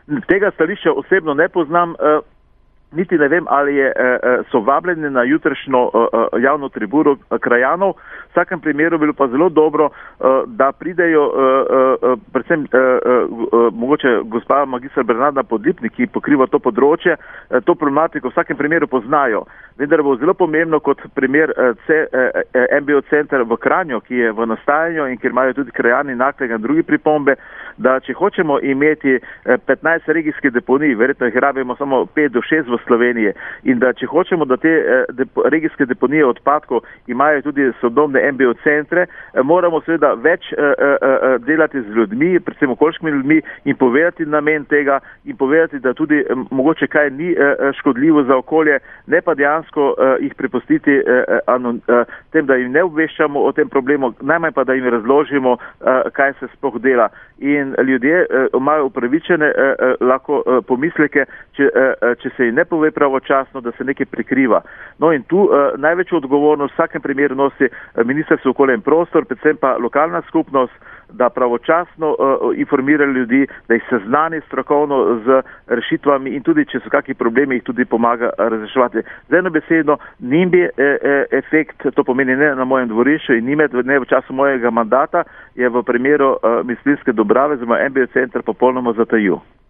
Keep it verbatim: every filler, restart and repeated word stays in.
Tega stališča osebno ne poznam, niti ne vem, ali je, so vabljeni na jutrišnjo javno tribuno krajanov. V vsakem primeru bilo pa zelo dobro, da pridejo predvsem mogoče gospa magistra Bernarda Podlipnik, ki pokriva to področje, to problematiko v vsakem primeru poznajo. Vendar bo zelo pomembno kot primer M B O center v Kranju, ki je v nastajanju in kjer imajo tudi krajani Naklega in drugi pripombe, da če hočemo imeti petnajst regijskih deponij, verjetno jih rabimo samo pet do šest v Sloveniji, in da če hočemo, da te depo, regijske deponije odpadkov imajo tudi sodobne M B O centre, moramo seveda več delati z ljudmi, predvsem okoljskimi ljudmi, in povedati namen tega in povedati, da tudi mogoče kaj ni škodljivo za okolje, ne pa dejansko jih prepustiti tem, da jim ne obveščamo o tem problemu, najmanj pa, da jim razložimo, kaj se sploh dela. In ljudje imajo upravičene lahko pomisleke, če, če se jim ne pove pravočasno, da se nekaj prikriva. No in tu največjo odgovornost v vsakem primeru nosi Ministrstvo okolja in prostor, predvsem pa lokalna skupnost, da pravočasno uh, informira ljudi, da jih seznani strokovno z rešitvami in tudi, če so kakšni problemi, jih tudi pomaga razreševati. Z eno besedo, nimbi e, e, efekt, to pomeni ne na mojem dvorišču in nime, ne v času mojega mandata, je v primeru uh, Mislinjske Dobrave, oziroma M B O center popolnoma zatajil.